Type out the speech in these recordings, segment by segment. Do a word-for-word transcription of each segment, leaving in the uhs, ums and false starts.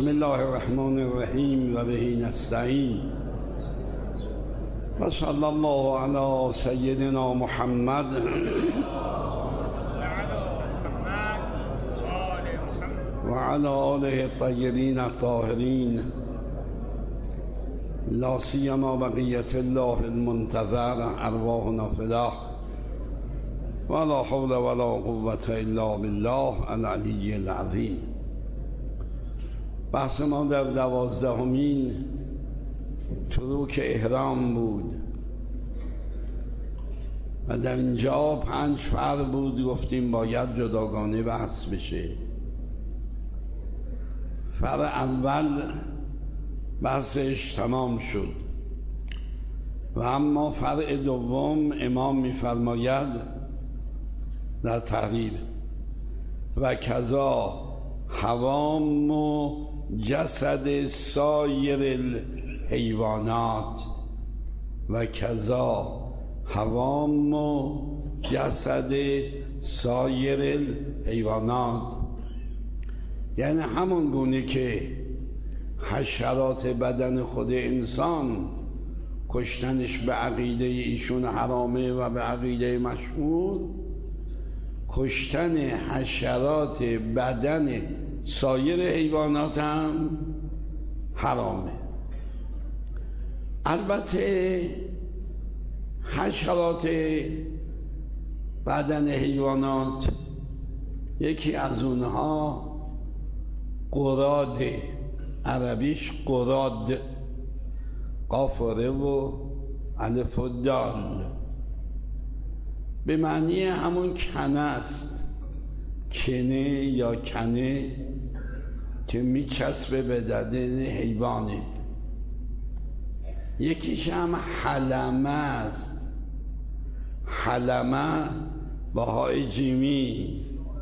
بسم الله الرحمن الرحیم و به نستعین و صلی الله علی سیدنا محمد و علی آله الطیبین الطاهرین لا سیما بقیة الله المنتظر ارواحنا فداه ولا حول ولا قوة الا بالله العلی العظیم. بحث ما در دوازدهمین تروک احرام بود و در اینجا پنج فرق بود، گفتیم باید جداگانه بحث بشه. فرق اول بحثش تمام شد و اما فرق دوم امام می‌فرماید در تحریر و کذا حوام و جسد سایر الحیوانات و کذا حوام و جسد سایر الحیوانات، یعنی همون گونه که حشرات بدن خود انسان کشتنش به عقیده ایشون حرامه و به عقیده مشهور، کشتن حشرات بدن سایر حیوانات هم حرامه. البته حشرات بدن حیوانات یکی از اونها قراده، عربیش قراد، قاف و ر و الف و دال، به معنی همون کنه است، کنه یا کنه که میچسبه به بدن حیوانه. یکیش هم حلمه است، حلمه با های جیمی.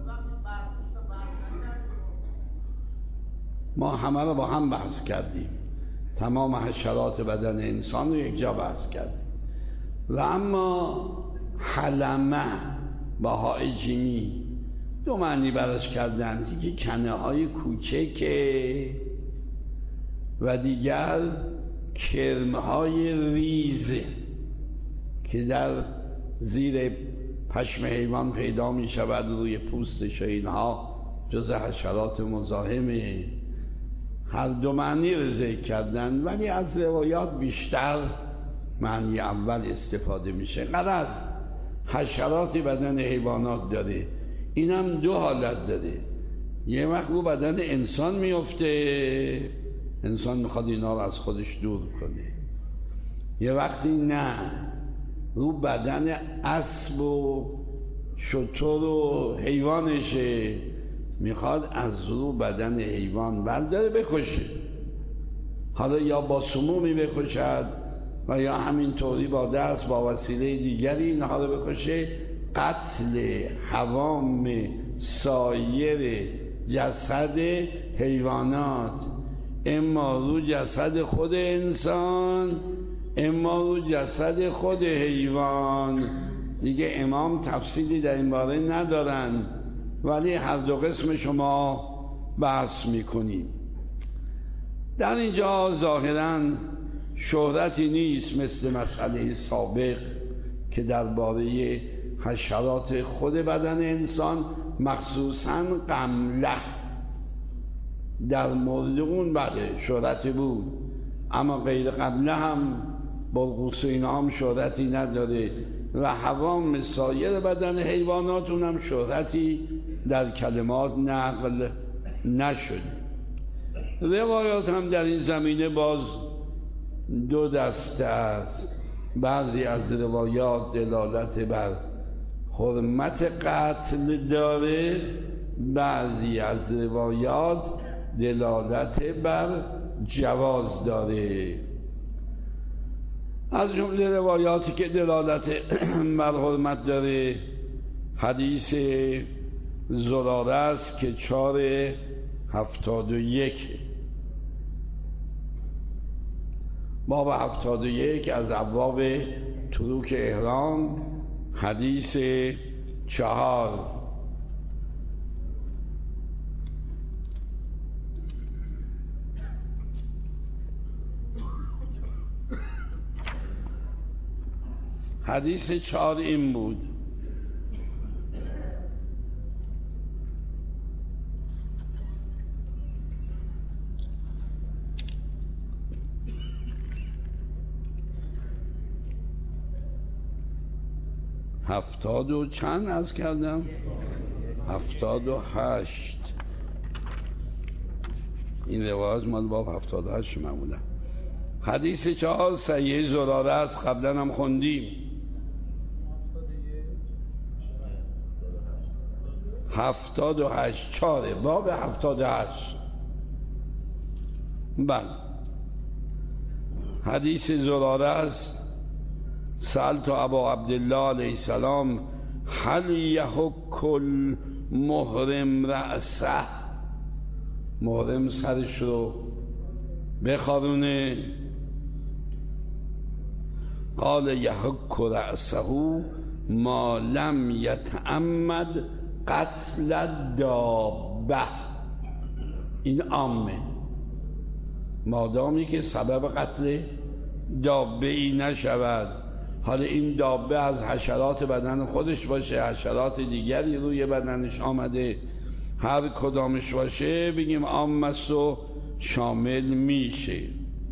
ما همه رو با هم بحث کردیم، تمام حشرات بدن انسان رو یک جا بحث کردیم. و اما حلمه با های جیمی دو معنی براش کردن، یکی کنه های کوچکه و دیگر کرم های ریزه که در زیر پشم حیوان پیدا می شود، روی پوستش، اینها جز حشرات مزاحمه. هر دو معنی رو ذکر کردن، ولی از روایات بیشتر معنی اول استفاده میشه. غرض حشراتی بدن حیوانات داره، اینم دو حالت داره. یه وقت رو بدن انسان میفته، انسان میخواد اینا رو از خودش دور کنه. یه وقتی نه، رو بدن اسب و شتر و حیوانشه، میخواد از رو بدن حیوان برداره بکشه. حالا یا با سمومی بکشد و یا همینطوری با دست با وسیله دیگری اینها رو بکشه. قتل حوام سایر جسد حیوانات، اما رو جسد خود انسان اما رو جسد خود حیوان. دیگه امام تفصیلی در این باره ندارن، ولی هر دو قسم شما بحث میکنیم. در اینجا ظاهراً شهرتی نیست مثل مسئله سابق که درباره حشرات خود بدن انسان، مخصوصاً قمله، در مورد اون بله شهرتی بود، اما غیر قمله هم بلغوس اینا هم شهرتی نداره و حوام سایر بدن حیوانات اونم شهرتی در کلمات نقل نشد. روایات هم در این زمینه باز دو دسته است. بعضی از روایات دلالت بر حرمت قتل داره، بعضی از روایات دلالت بر جواز داره. از جمله روایاتی که دلالت بر حرمت داره حدیث زراره است که چهار هفتاد و یک، باب هفتاد و یک از ابواب تروک احرام، حدیث چهار. حدیث چهار این بود: هفتاد و چند از کردم؟ هفتاد و هشت. این روایت مال باب هفتاد و هشت معمولا. حدیث چهار صحیح زراره است، قبلا هم خوندیم. هفتاد و هشت چاره باب هفتاد و هشت. بله، حدیث زراره است: سألت ابا عبدالله علیه السلام هل یحک المحرم رأسه، محرم سرش رو بخارونه؟ قال یحک رأسه ما لم یتعمد قتل الدابه. این عامه، مادامی که سبب قتل دابه ای نشود. حالا این دابه از حشرات بدن خودش باشه، حشرات دیگری روی بدنش آمده، هر کدامش باشه بگیم عام است و شامل میشه.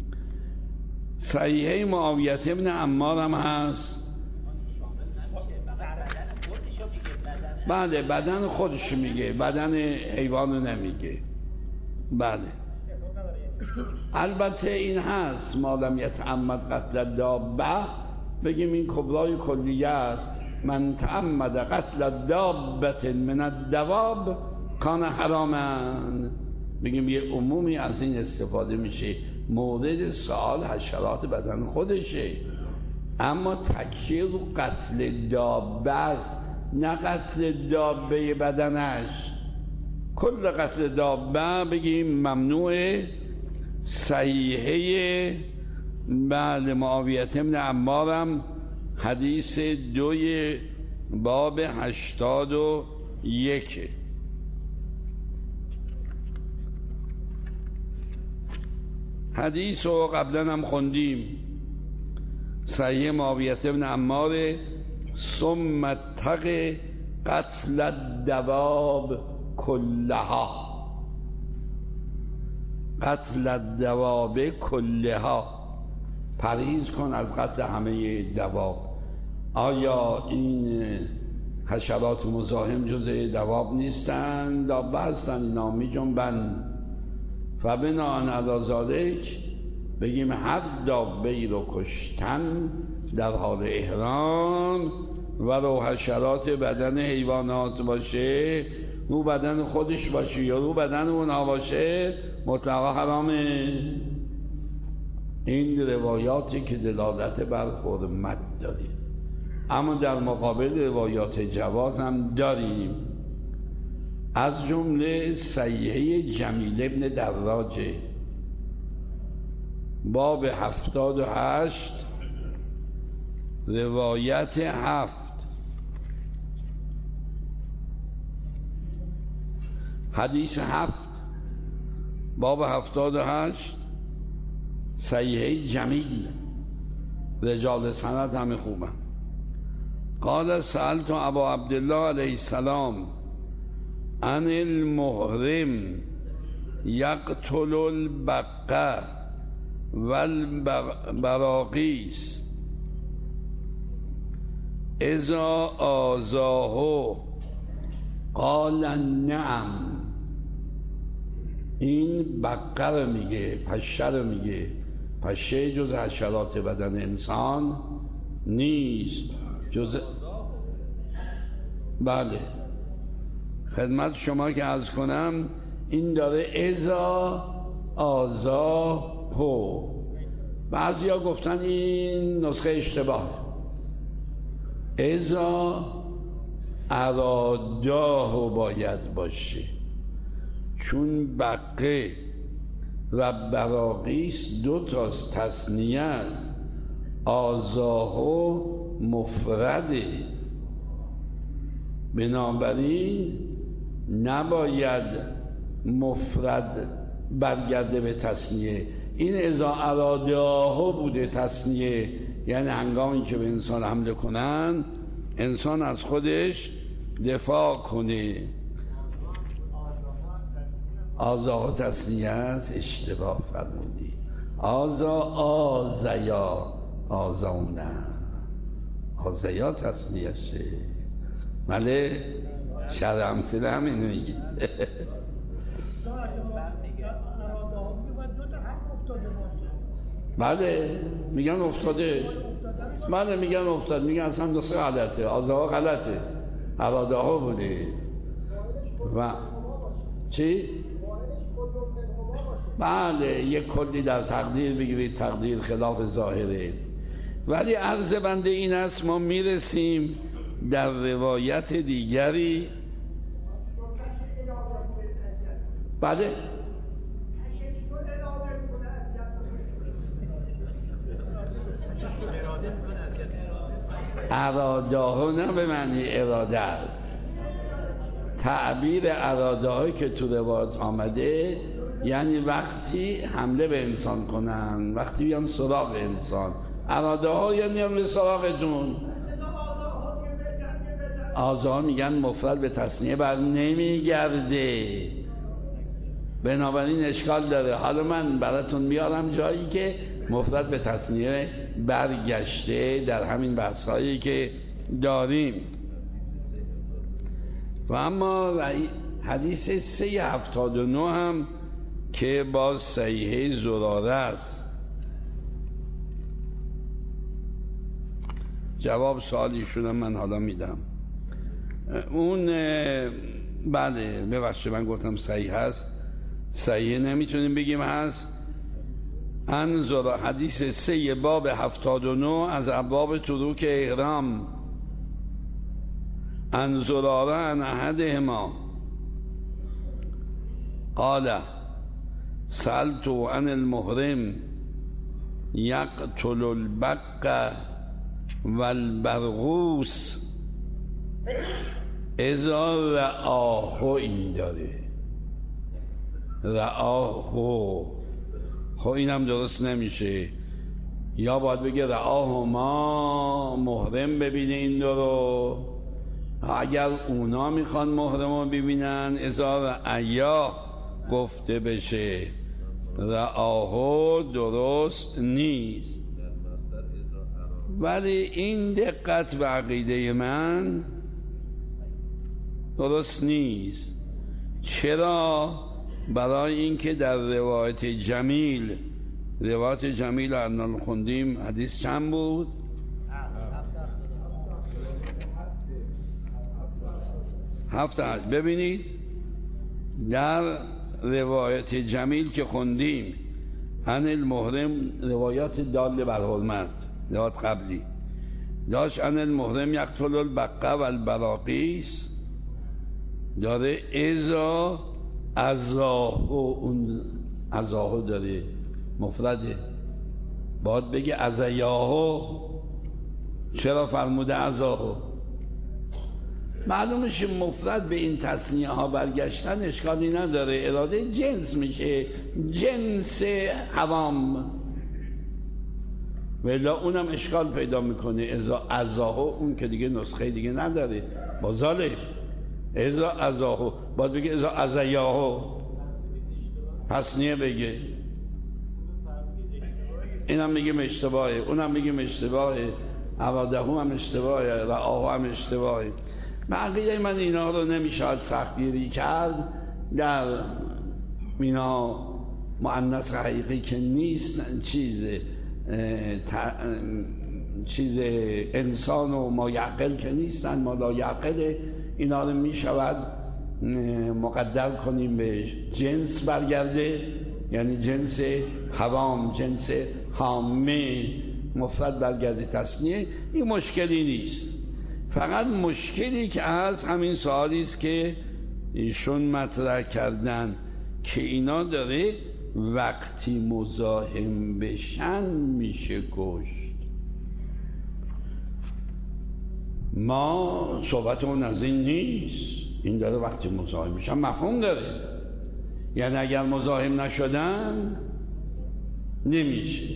صحیحه معاویه ابن عمار هم هست. بله، بدن خودش میگه، بدن حیوانو نمیگه. بله، البته این هست ما لم یتعمد قتل دابه، بگیم این کبرای کلیه است: من تعمد قتل دابه من الدواب کان حراما. بگیم یه عمومی از این استفاده میشه، مورد سوال حشرات بدن خودشه، اما تکیه رو قتل دابه است، نه قتل دابه بدنش. کل قتل دابه بگیم ممنوعه. صحیحه بعد معاویه ابن عمارم حدیث دوی باب هشتاد و یک. حدیث رو قبلا هم خوندیم. صحیح معاویه ابن عمار: ثم اتق قتل الدواب کلها، قتل الدواب کلها، پرهیز کن از قتل همه دواب. آیا این حشرات مزاحم جز دواب نیستن؟ دابه هستن، اینا می جنبن. فبناء علی ذلک بگیم هر دابه ای رو کشتن در حال احرام و رو حشرات بدن حیوانات باشه، رو بدن خودش باشه یا رو بدن اونها باشه، مطلقا حرامه. این روایاتی که دلالت بر حرمت داریم، اما در مقابل روایات جواز هم داریم. از جمله صحیحه جمیل ابن دراجه باب هفتاد و هشت روایت هفت. حدیث هفت باب هفتاد و هشت صحیحه جمیل، رجال سند همه خوبن. قال سألت ابا عبدالله علیه السلام عن المحرم یقتل البقه والبراقیس اذا آذاه قال نعم. این بقه رو میگه، پشه رو میگه. پشه جز حشرات بدن انسان نیست، جز بله خدمت شما که عرض کنم این داره ازا آذاه. بعضی ها گفتن این نسخه اشتباه، ازا اراداه باید باشه، چون بقه و براقیس دو تاست، تثنیه است. آذاه مفرده، بنابراین نباید مفرد برگرده به تثنیه. این اذا اراداه بوده تثنیه، یعنی هنگامی که به انسان حمله کنن انسان از خودش دفاع کنه. آزاه تثنیه است، اشتباه فرمودی. آزا آزیا آزونه آزیا تثنیه شه. بله شرع امثله همینو میگی. بله میگن افتاده. بله میگن افتاد، میگن اصلا دوست غلطه، آزاها غلطه، اراده ها بوده. و چی؟ بله یک کلی در تقدیر بگیرید، تقدیر خلاف ظاهره. ولی عرض بنده این است ما میرسیم در روایت دیگری. بله اراده ها نه به معنی اراده است. تعبیر اراده هایی که تو روایت آمده یعنی وقتی حمله به انسان کنن، وقتی بیان سراغ انسان. اراده ها یعنی هم سراغتون. آزا میگن مفرد به تثنیه بر نمیگرده، بنابراین اشکال داره. حالا من براتون میارم جایی که مفرد به تثنیه برگشته در همین بحثایی که داریم. و اما حدیث سه هفتاد و نه هم که باز صحیحه زراره است. جواب سوالیشونم من حالا میدم. اون بله ببخشید من گفتم صحیح هست، صحیح نمیتونیم بگیم هست. انظر حدیث سه باب هفتاد و نه از ابواب تروک احرام. انظراره ان احدهما قال سألت عن المحرم یقتل البق والبرغوث اذا رآه. این داره رآه، خب اینم درست نمیشه. یا باید بگه رآه ما محرم ببینه این دو رو. اگر اونا میخوان محرم رو ببینن اذا رأیا گفته بشه، رآه درست نیست. ولی این دقت به عقیده من درست نیست. چرا؟ برای اینکه در روایت جمیل، روایت جمیل الان خوندیم، حدیث چند بود؟ هفت. ببینید در روایت جمیل که خوندیم عن المحرم، روایات دال بر حرمت، روایت قبلی داشت عن المحرم یقتل البقه و البراقیس، داره ازا ازاهو، اون ازاهو داره مفرده، باید بگه ازیاهو. چرا فرموده ازاهو؟ معلوم میشه مفرد به این تثنیه ها برگشتن اشکالی نداره، اراده جنس میشه، جنس حرام، ولی اونم اشکال پیدا میکنه. ازا ازاهو اون که دیگه نسخه دیگه نداره، بازاله ازا ازاهو باید بگه ازا ازیاهو، تثنیه بگه. اینم میگیم اشتباهه، اونم میگیم اشتباهه، عوادهو هم اشتباهه، رآهو هم اشتباهه. بقیه من اینا رو نمیشاد سختگیری کرد. در اینا مؤنث حقیقی که نیست، چیز چیز انسان و ما یعقل که نیستن، ما لا یعقل، اینا رو میشود مقدر کنیم به جنس برگرده، یعنی جنس حرام، جنس حامه، مفرد برگرده تثنیه. این مشکلی نیست. فقط مشکلی که هست همین سوالی است که ایشون مطرح کردن که اینا داره وقتی مزاحم بشن میشه کشت. ما صحبتمون از این نیست، این داره وقتی مزاحم میشن مفهوم داره، یعنی اگر مزاحم نشدن نمیشه.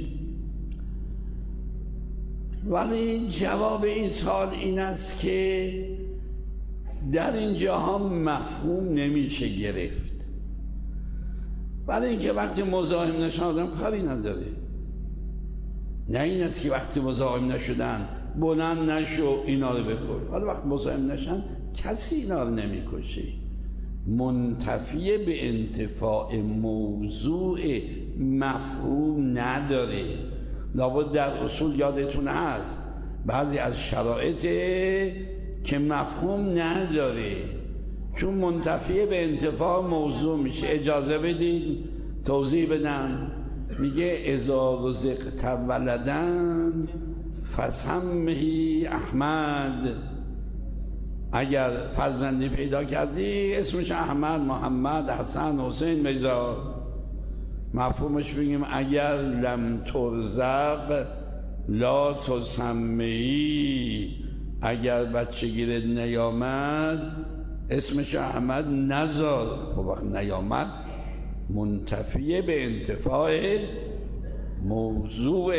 ولی جواب این سوال این است که در این جاها مفهوم نمیشه گرفت، ولی اینکه وقتی مزاحم نشدن آدم کاری نداره. نه این است که وقتی مزاحم نشدن بلند نشو اینا رو بکن، حالا وقتی مزاحم نشن کسی اینا رو نمیکشه. منتفی به انتفاع موضوع مفهوم نداره. لابد در اصول یادتون هست بعضی از شرایط که مفهوم نداره، چون منتفی به انتفاع موضوع میشه. اجازه بدید توضیح بدم. میگه اذا رزقت ولدن فسمه احمد، اگر فرزندی پیدا کردی اسمش احمد، محمد، حسن، حسین میذار. مفهومش بگیم اگر لم ترزق لا تسمی، اگر بچه گیرت نیامد اسمش احمد نذار. خب وقت نیامد منتفیه به انتفاع موضوع.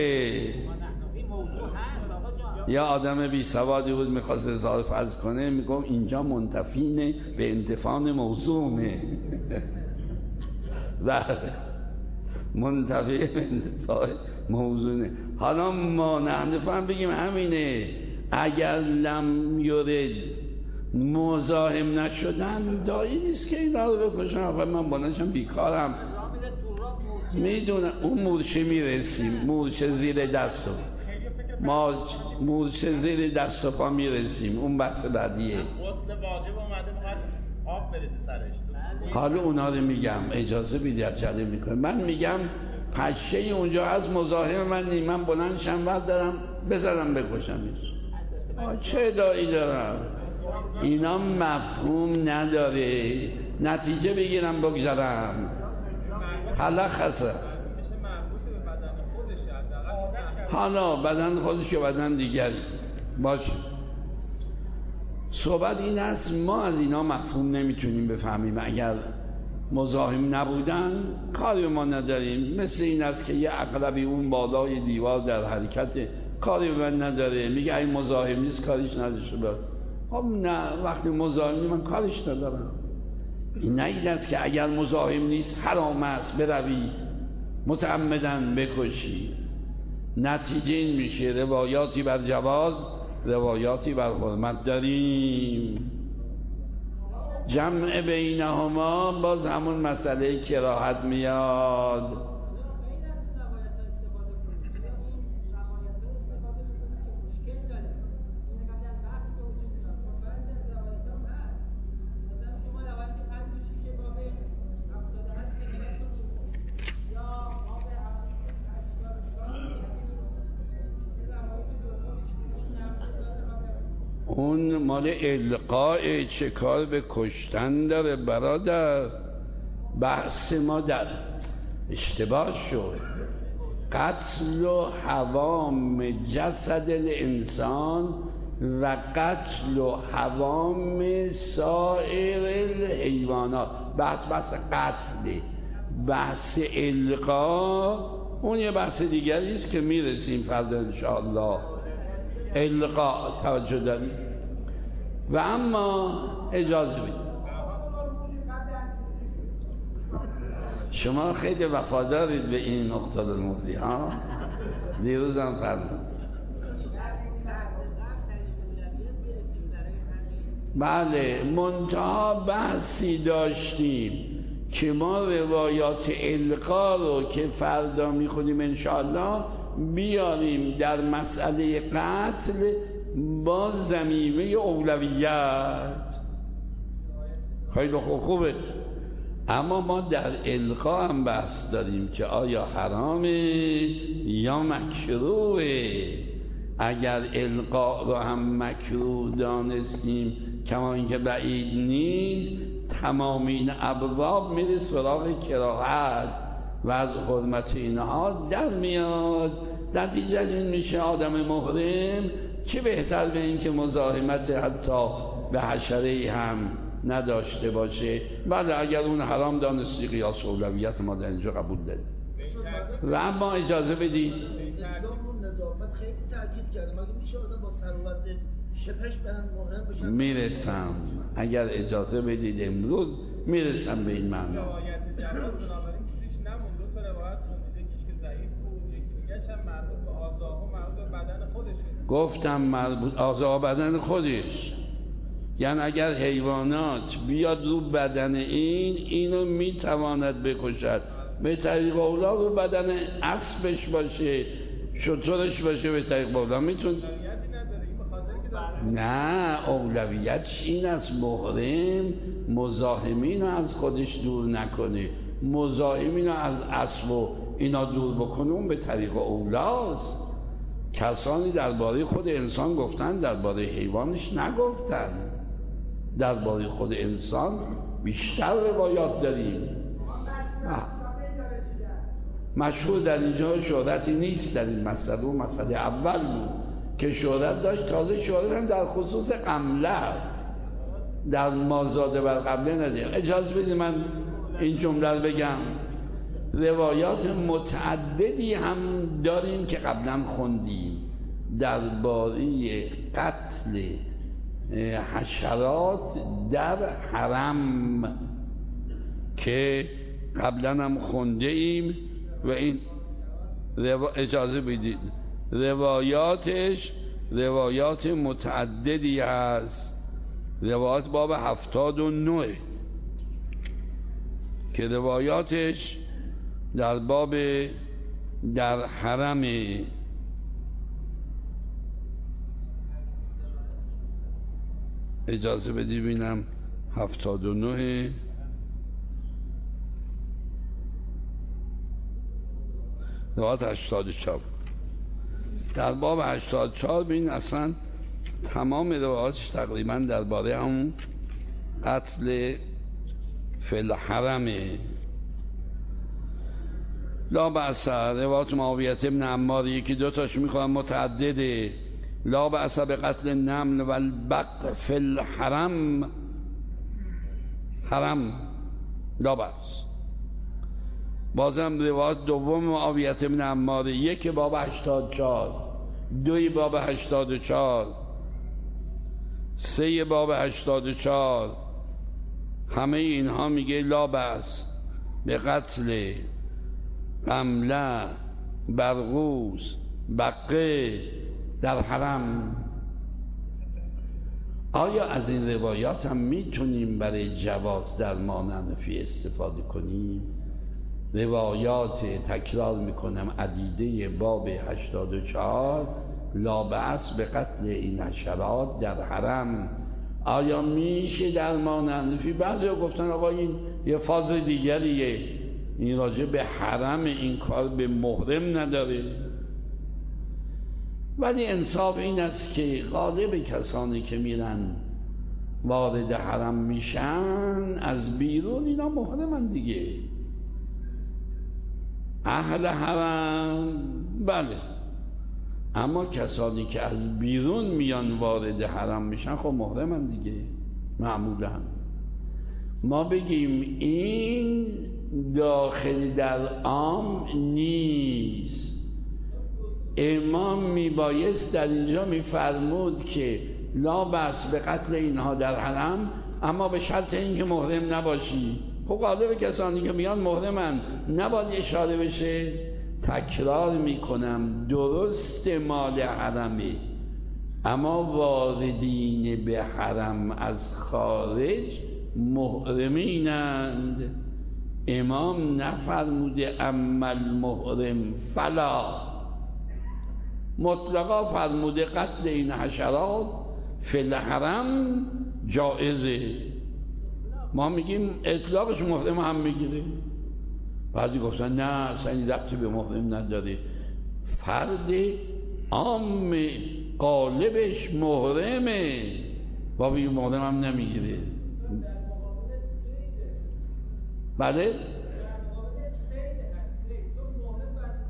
یا آدم بی سوادی بود میخواست اظهار فرض کنه، میگم اینجا منتفینه به انتفاع موضوعه. بله منتفی به انتفاع موضوعه. حالا ما نحن بگیم همینه، اگر لم یورد مزاحم نشدن دایی نیست که این رو بکشن. آخه من بانشم بیکارم میدونم اون مورچه میرسیم، مورچه زیر دست ما، مورچه زیر دست و پا میرسیم، اون بحث بعدیه. غسل واجب اومده میخواد آب بریزه سرش. حالا اونا رو میگم، اجازه بیدی عجله میکنه. من میگم پشه اونجا از مزاحم من نیم، من بلند شنور دارم بذارم بکشمش، چه دایی دارم؟ اینا مفهوم نداره، نتیجه بگیرم بگذارم. حالا خسته حالا بدن خودش یا بدن دیگری باشه. صحبت این است ما از اینا مفهوم نمیتونیم بفهمیم. اگر مزاحم نبودن کاری ما نداریم. مثل این است که یه عقربی اون بالای دیوار در حرکت، کاری به من نداره، میگه این مزاحم نیست کاریش نداشته باید. خب نه، وقتی مزاحمی من کارش ندارم. این نه این است که اگر مزاحم نیست حرام است بروی متعمدن بکشی. نتیجه این میشه روایاتی بر جواز، روایاتی بر حرمت داریم. جمع بینهما باز همون مسئله کراهت میاد. اون مال القاء، چه کار به کشتن داره برادر؟ بحث ما در اشتباه شد. قتل و حوام جسد الانسان و قتل و حوام سایر الحیوانات. بحث بحث قتل، بحث القاء اون یه بحث دیگری است که میرسیم فردا انشاءالله. القاء توجه داریم. و اما اجازه بدید، شما خیلی وفادارید به این نقطه الموضوع ها، دیروز هم فرمودید. بله منتها بحثی داشتیم که ما روایات القا رو که فردا میخونیم انشاءالله بیاریم در مسئله قتل با ضمیمه اولویت. خیلی خوب خوبه. اما ما در القا هم بحث داریم که آیا حرامه یا مکروهه. اگر القا رو هم مکروه دانستیم کما اینکه بعید نیست، تمام این ابواب میره سراغ کراهت و از حرمت اینها در میاد. نتیجه این میشه آدم محرم چه بهتر به این که مزاحمت حتی به حشره هم نداشته باشه. بله اگر اون حرام دانستی قیاس اولویت ما در اینجا قبول داریم. و اما اجازه بدید اسلام رو نظافت خیلی تاکید کرده. مگه میشه آدم با سر و وضع شپش برن محرم بشن؟ میرسم، اگر اجازه بدید امروز میرسم به این معنا. روایت جواز بنابراین چیزیش نموند. دو تا روایت بود، یکیش که ضعیف بود، یکی دیگه‌ش هم مربوط به آزاها و مربوط به بدن خودشه. گفتم مربوط آزا بدن خودش، یعنی اگر حیوانات بیاد رو بدن این اینو میتواند بکشد، به طریق اولا رو بدن اسبش باشه، شترش باشه، به طریق اولا میتونه. نه اولویتش این است محرم مزاحمین رو از خودش دور نکنه، مزاحمین رو از اسب و اینا دور بکنه، اون به طریق اولاست. کسانی درباره خود انسان گفتن، درباره حیوانش نگفتن. درباره خود انسان بیشتر روایات داریم. مشهور در اینجا شهرتی نیست در این مسئله، و مسئله اول بود که شهرت داشت. تازه شهرت هم در خصوص قمله است، در مازاده بر قبله نداریم. اجازه بدید من این جمله رو بگم. روایات متعددی هم داریم که قبلا خوندیم درباره قتل حشرات در حرم که قبلا هم خونده ایم و این روا... اجازه بدید روایاتش روایات متعددی هست. روایات باب هفتاد و نه که روایاتش در باب در حرم اجازه بدی بینم هفتاد و نه روایات هشتاد و چهار در باب هشتاد و چهار بین اصلا تمام روایاتش تقریبا درباره همون قتل فی الحرمه. لا بأس روایات معاویه بن عمار یکی دو تاش میخوام متعدده. لا بأس به قتل النمل و البق فی الحرم، حرم لا بأس. بازم روایات دوم معاویه بن عمار، یک باب هشتاد و چهار، دوی باب هشتاد و چهار، سه باب هشتاد و چهار، همه اینها میگه لا بأس به قتل قمله، برغوث، بقه در حرم. آیا از این روایات هم میتونیم برای جواز در مانعنفی استفاده کنیم؟ روایات تکرار میکنم عدیده باب هشتاد و چهار لا بأس به قتل این حشرات در حرم، آیا میشه در مانعنفی؟ بعضی ها گفتن آقا این یه فاز دیگریه، این راجع به حرم، این کار به محرم نداره. ولی انصاف این است که غالب کسانی که میرن وارد حرم میشن از بیرون اینا محرمن دیگه. اهل حرم بله، اما کسانی که از بیرون میان وارد حرم میشن خب محرمن دیگه معمولا. ما بگیم این داخل در عام نیست. امام میبایست در اینجا میفرمود که لا بأس به قتل اینها در حرم، اما به شرط اینکه محرم نباشی. خب غالب کسانی که میان محرمن، نباید اشاره بشه. تکرار میکنم درست مال حرمه، اما واردین به حرم از خارج محرمینند. امام نفرموده اما المحرم فلا، مطلقا فرموده قتل این حشرات فی الحرم جائزه. ما میگیم اطلاقش محرم هم میگیره. بعضی گفتن نه اصلا این ربطی به محرم نداره، فرد عام غالبش محرمه، با بی محرم هم نمیگیره. بله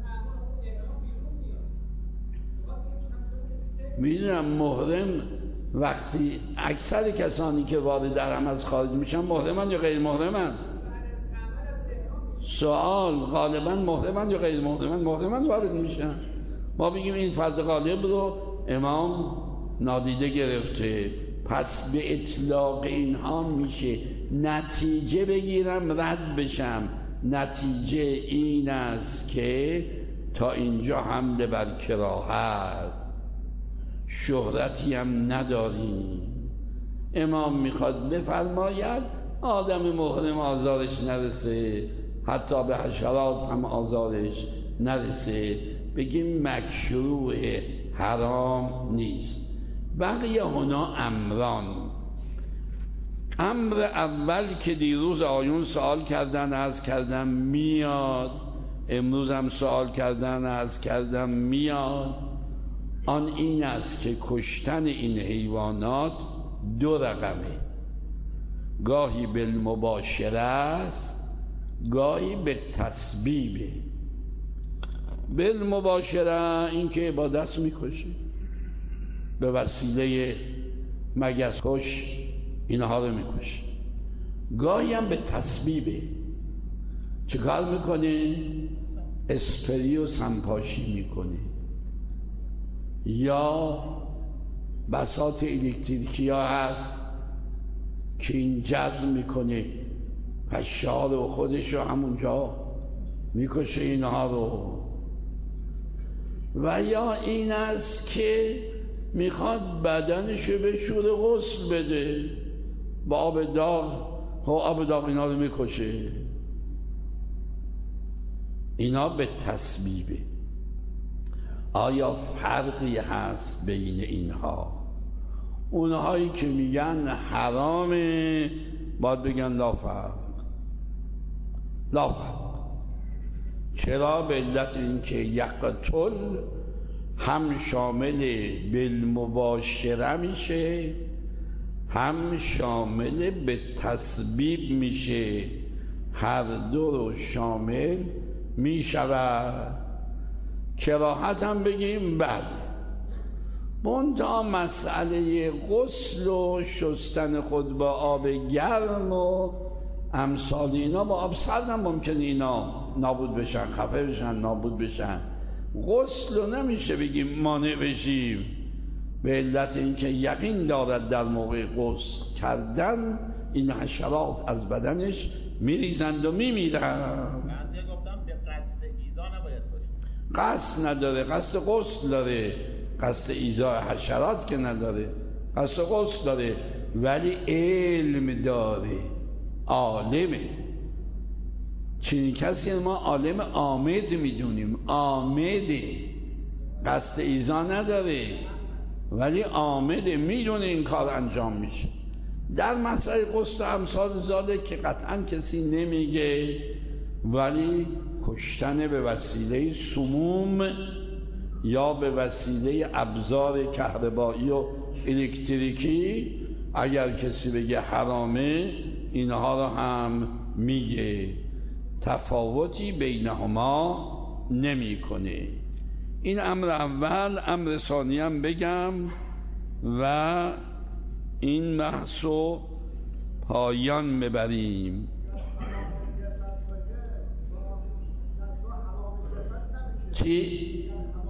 میدونم محرم وقتی اکثر کسانی که وارد حرم از خارج میشن محرمن یا غیر محرمن؟ سوال غالبا محرمن یا غیر محرمن؟ محرمن وارد میشن. ما بگیم این فرد غالب رو امام نادیده گرفته، پس به اطلاق اینها میشه نتیجه بگیرم رد بشم. نتیجه این است که تا اینجا حمله بر کراهت، شهرتی هم نداریم. امام میخواد بفرماید آدم محرم آزارش نرسه، حتی به حشرات هم آزارش نرسه، بگیم مکروه، حرام نیست. بقیه هنا امران. امر اول که دیروز آیون سوال کردن عرض کردم میاد، امروز هم سوال کردن عرض کردم میاد، آن این است که کشتن این حیوانات دو رقمه، گاهی بالمباشره است، گاهی به تسبیبه. بالمباشره این که با دست میکشه، به وسیله مگس کش اینها رو میکشه. گاهی هم به تسبیبه. چه کار میکنه؟ اسپری و سنپاشی میکنه، یا بساط الکتریکی ها هست که این جذب میکنه پشار و خودش رو همونجا میکشه اینها رو. و یا این است که میخواد بدنش رو به شور غسل بده با آب داغ. خب آب داغ اینا رو میکشه. اینا به تسبیبه. آیا فرقی هست بین اینها؟ اونهایی که میگن حرامه باید بگن لا فرق، لا فرق. چرا؟ به علت اینکه یقتل هم شامل بالمباشره میشه، هم شامل به تسبیب میشه، هر دو رو شامل میشود. کراهت هم بگیم بله. منتها مسئله غسل و شستن خود با آب گرم و امثال اینا، با آب سرد هم ممکنه اینا نابود بشن، خفه بشن، نابود بشن. غسل رو نمیشه بگیم مانع بشیم، به علت اینکه یقین دارد در موقع غسل کردن این حشرات از بدنش میریزند و میمیرن. بعضی گفتم به قصد ایزا نباید باشه. قصد نداره، قصد غسل داره. قصد ایزا حشرات که نداره، قصد غسل داره، ولی علم داره، عالمه. چنین کسی ما عالم آمد میدونیم، آمده، قصد ایزا نداره ولی آمده، میدونه این کار انجام میشه. در مسئله غسل و امثال زاده که قطعا کسی نمیگه، ولی کشتن به وسیله سموم یا به وسیله ابزار کهربایی و الکتریکی اگر کسی بگه حرامه، اینها رو هم میگه، تفاوتی بینهما نمیکنه. این امر اول. امر ثانی هم بگم و این بحثو پایان ببریم. چی؟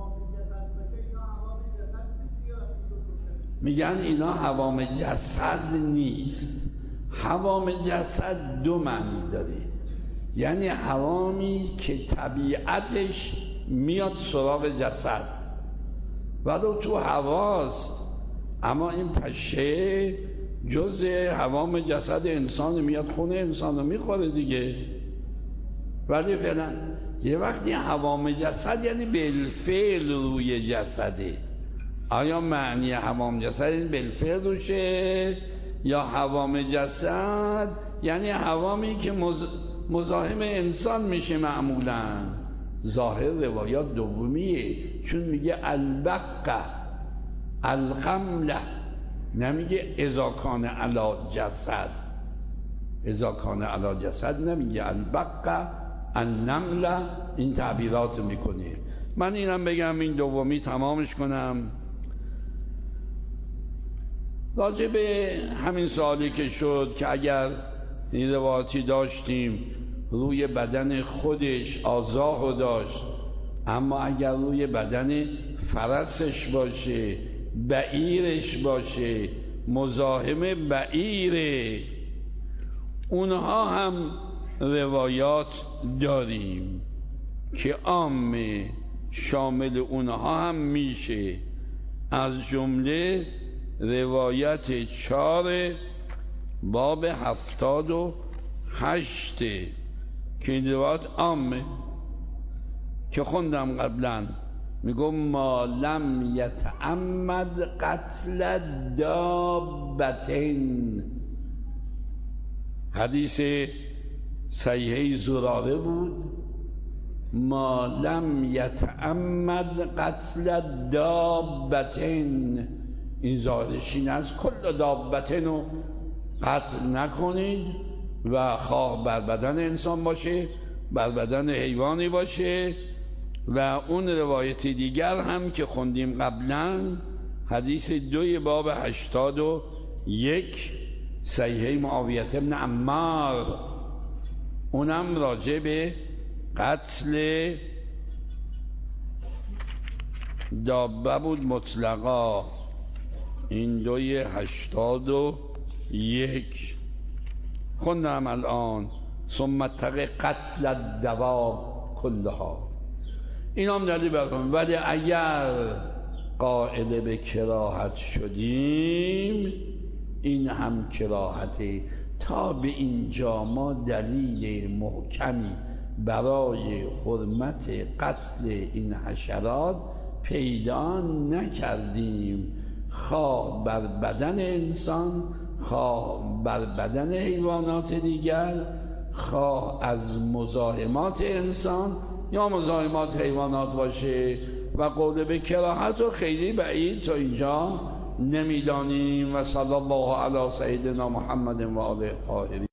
میگن اینا حوام جسد نیست. حوام جسد دو معنی داره، یعنی حوامی که طبیعتش میاد سراغ جسد ولو تو هواست، اما این پشه جز حوام جسد انسان، میاد خونه انسان رو میخوره دیگه. ولی فعلا یه وقتی حوام جسد یعنی بالفعل روی جسده. آیا معنی حوام جسد این بالفعل روشه، یا حوام جسد یعنی حوامی که مز... مزاحم انسان میشه معمولا؟ ظاهر روایات دومیه، چون میگه البقه القمله، نمیگه اذا کان علی جسد. اذا کان علی جسد نمیگه، البقه النمله، این تعبیرات میکنه. من اینم بگم این دومی تمامش کنم. راجع به همین سوالی که شد که اگر این روایتی داشتیم روی بدن خودش آزاهو داشت، اما اگر روی بدن فرسش باشه، بعیرش باشه، مزاحم بعیره، اونها هم روایات داریم که عامه شامل اونها هم میشه. از جمله روایت چهار باب هفتاد و هشته که این روایت عامه که خوندم قبلا، میگم ما لم یتعمد قتل دابتین، حدیث صحیحه زراره بود، ما لم یتعمد قتل دابتین، این ظاهرش این از کل دابتین رو قتل نکنید و خواه بر بدن انسان باشه بر بدن حیوانی باشه. و اون روایت دیگر هم که خوندیم قبلا، حدیث دوی باب هشتاد و یک صحیحه معاویه بن عمار، اونم راجع به قتل دابه بود مطلقا. این دوی هشتاد و یک خوندم الان. ثم تق قتل الدواب کلها، این هم دلیل برکنم. ولی اگر قائل به کراهت شدیم، این هم کراهته. تا به اینجا ما دلیل محکمی برای حرمت قتل این حشرات پیدا نکردیم، خواه بر بدن انسان، خواه بر بدن حیوانات دیگر، خواه از مزاحمات انسان یا مزاحمات حیوانات باشه. و قول به کراهت و خیلی بعید تا اینجا نمیدانیم. و صلی الله علی سیدنا محمد و آله الطاهرین.